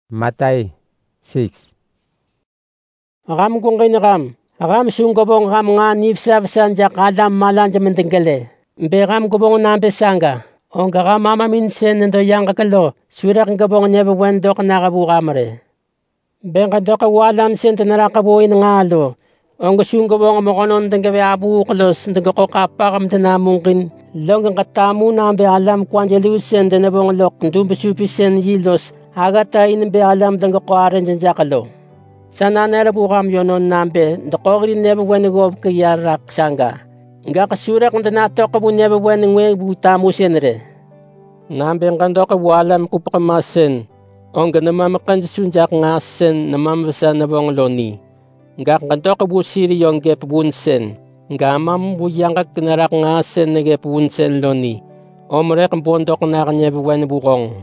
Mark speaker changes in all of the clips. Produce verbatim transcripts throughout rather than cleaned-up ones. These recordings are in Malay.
Speaker 1: Matay six.
Speaker 2: Ram kung ram. Ram sungkobong ram nga nifsavsan jak adam malan jamentengale. Be ram kobong nambe sanga. Onga ram mama minsen ndo yang kakalo. Surak ngabong nebe wendo kanakabu kamare. Benga doka walam sen tenarakabu in ngalo. Onga sungkobong mokonon tenggawe abu kalos tenggo kapakam tena mungkin. Longang katamu nambe alam kwanjelusen tenabong lok ndumbusupisen yilos. Agata in be alam tenggo kwaren janjakalo. Sana nera bukam yonon nambe, ndokori nebe wene gob kiyarak sanga. Nga kasurak ndanato kabu nebe wene ngwe buta musenre. Nambe ngandoka walam kupakamasen. Onga namamakan sunjak ngasen namamvasa nabong loni. Nga ngandoka busiri yung gep bunsen. Nga mam buyangak kinarak ngasen na gep bunsen loni. Omrek mbondok na kanyebe wene bukong.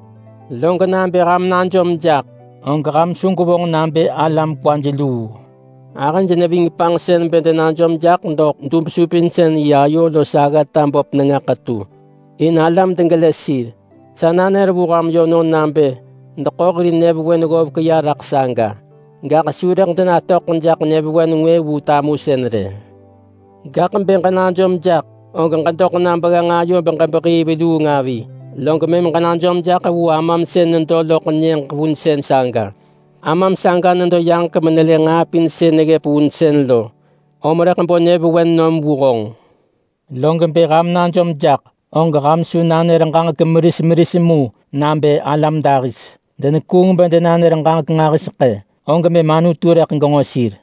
Speaker 2: Longa nambe ram nanjom jak. Ang ram sungkubong nambe alam kwanjilu. Akan janabing pangsen bente nanjom jak ndok dumpsupin sen yayo lo sagat tambop nangakatu. Inalam tenggalesir. Sana nerbukam yonon nambe. Ndokokri nebuwen gob kaya raksanga. Nga kasurang tanatok njak nebuwen ngwe wutamu senre. Gakang bengka nanjom jak. Ang kantok nambaga ngayo bengka bakibilu ngawi. Long kami makananjom jaka wu amam sen nando lokon yang pun sen sangga. Amam sangga nando yang kemenele ngapin sen nege pun sen lo. Omra kampo nebe wen nom burong. Long kami ram nanjom jak. Ong ram sunane rangkang kemeris merisimu nambe alam daris. Dan kung bende nane rangkang kengaris ke. Ong kami manu turak ngongosir.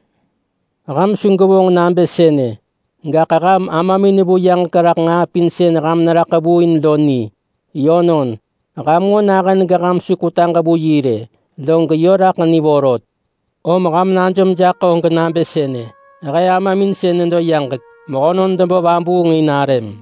Speaker 2: Ram sungkawong nambe sene. Nga karam amamin ibu yang karak ngapin sen ram narakabuin loni. Yonon, kamu nakan gakam sukutang kabuyire, dong kayorak na niborot. O makam nanjom jaka ong kanambe sene, kaya mamin sene do yang makonon dambo bambu nginarem.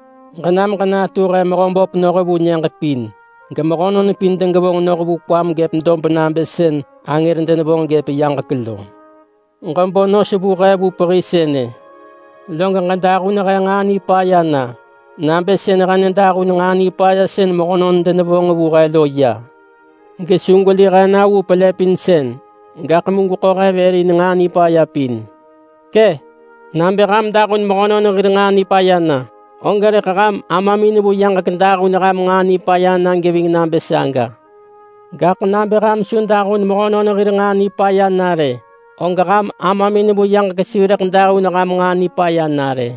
Speaker 2: Kanam kana ture makombo pnokabu niyang kapin, kamakonon pintang gabong nokabu kwam gep ndom panambe sen, angirin tanabong gep yang kakilo. Ang kampo no subu kaya bu parisene, dong kakandako na kaya ngani payana. Nambe sen kanenda ko ngani pa sen mokonon denabong bukay loya. Nga sunggali kana wu palepin sen. Nga kamungu ko kay veri ngani pa yapin. Ke, nambe ram dakon mokonon ngani pa yana. Ongare kakam amamin bu yang kakenda ko ngam ngani pa yana giving nambe sanga. Nga nambe ram sundakon mokonon ngani pa yana re. Ongam amamin bu yang kasira kenda ko ngam ngani pa yana re.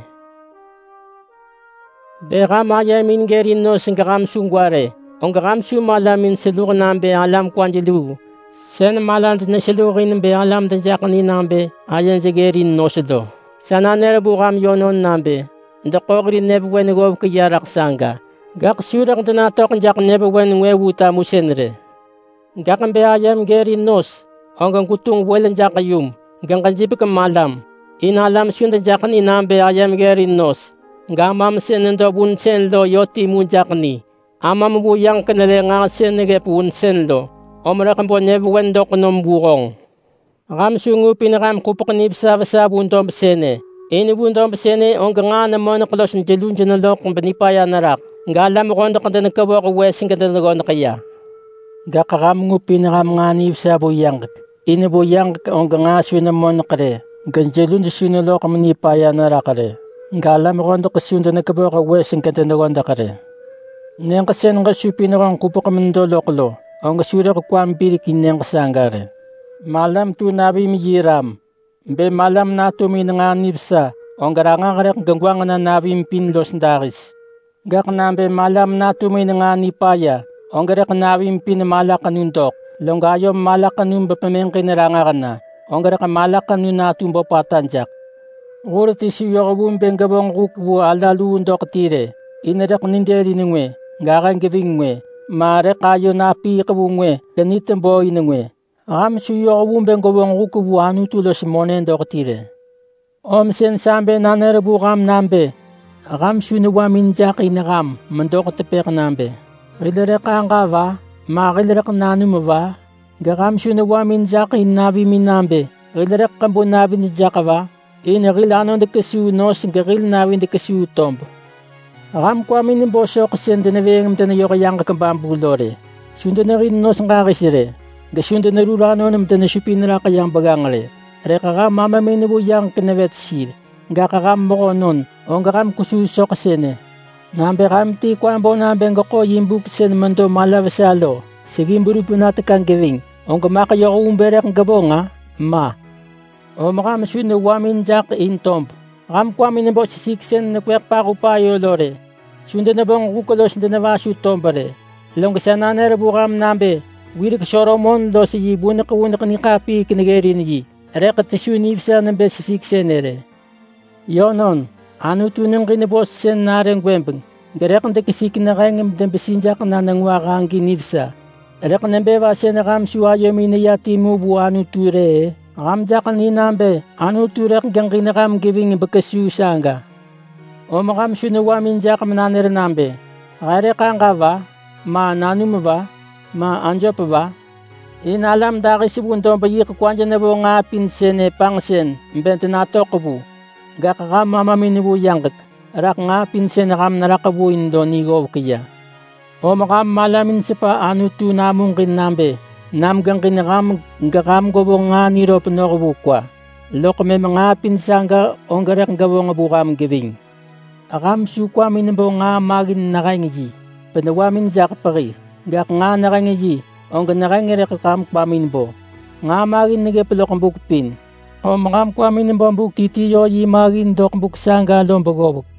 Speaker 2: Beram ayamin gerin no singram sungware. Ongram sumalamin selur nambe alam kwanjilu. Sen malant na selurin be alam dan jakani nambe ayan gerin no sedo. Sana nerburam yonon nambe. Ndakori nebwen gob kiyarak sanga. Gak surak tanatok jak nebwen ngewuta musenre. Gakam be ayam gerin nos. Onggang kutung welen jakayum. Gangkan jibik malam. Inalam sundan jakani nambe ayam gerin nos. Gamam sen ndo bun sen lo yoti mujakni. Amam bu yang kenale nga sen nege bun sen lo. Omra kampo nebu wendo konom burong. Ram sungu pinram kupakanib sa sa buntom sene. Ini buntom sene ong nga na mo naklos njelun jenalo kung banipaya narak. Ngalam kondo kanda nagkawa ko wesing kanda nagono kaya. Gakaram ngu pinram nga nib sa buyang. Ini buyang ong nga sunamo nakare. Ganjelun sunalo kung banipaya narakare. Ngalam kondo kasyunda nagkabawa ka wesing kanta nagonda kare. Niyang kasyan nga supi na kang kupo kamando loklo. Ang kasyura ka kwam pilikin niyang kasangare. Malam tu nabi miyiram. Be malam na tumi nga nipsa. Ang garangang karek gangwang na nabi mpinlos daris. Gak nambe malam na tumi nga nipaya. Ang garek nabi mpinamala kanundok. Longgayo malak kanun bapamengke naranga ka na. Ang garek malak kanun na tumbo patanjak. Urti si yokabun bengabong kukbu alalu ndok tire. Inarak ninderi ningwe. Ngakan givingwe. Mare kayo napi kabungwe. Ganitang boy ningwe. Am si yokabun bengabong kukbu anu tulos monen ndok tire. Om sen sambe nanerabu kam nambe. Akam sunuwa minjaki na kam. Mandok tepek nambe. Ilere ka ang kava. Makilere ka nanumava. Gakam sunuwa minjaki nabi minambe. Ilere ka kambo nabi ni jakava. Inagil ano de kasu nos gagil nawin de kasu tomb. Ram ko amin boso ko sende na veng tena yo kayang kambambulore. Sunda na rin nos ngakisire. Gasyunda narurano nam tanasipin nila kayang bagangale. Reka mama minibu yang kinavet sir. Nga kakam mo nun, o nga kam kususo kasene. Nambe kam ti kwambo nambe nga ko yimbuk sen mando malavasalo. Sige mburu punata kang giving. O nga makayo ko umbere kang gabo nga, ma. O makam sun na wamin jak in tomb. Kam kwamin na bo sisiksen na kwek pa ko payo lore. Sunda na bang kukulos na navasu tombare. Long kasana na rabu kam nambe. Wiri kasoromon do si yibu na kawuna ka ni kapi kinageri ni. Reka tisu nifsa na be sisiksen ere. Yonon, anu tunang kinabos sen nareng gwembeng. Garekan da kisikin na kayang dambesinja ka na nangwaka ang ginifsa. Rekan na bewa sen na kam suwayo minayati mo bu anu ture. Kam jakan ni nambe, anu ture kang kinakam giving bakasu sanga. O makam sunawa minja ka mananir nambe. Kare kang kava, ma nanu mo ba, ma anjo pa ba? Inalam daki sibundo ba yi kakwanja na bo nga pinsen e pangsen, mbente nato ko bu. Gakaka mama minibu yangkak, rak nga pinsen na kam narakabu indo ni go kaya. O makam malamin sa pa anu tu namong kinambe, namgang kinakam gakam gobo nga niro panokabu kwa. Loko may mga pinsanga o garek gabo nga bukam giving. Akam sukwa minibu nga magin nakangiji, panawamin zakapari, gak nga nakangiji, o nga nakangire kakam kwamin bo. Nga magin nagipalok ang bukpin. O makam kwamin ng bambuk titiyo yi magin dok buksanga lombagobok.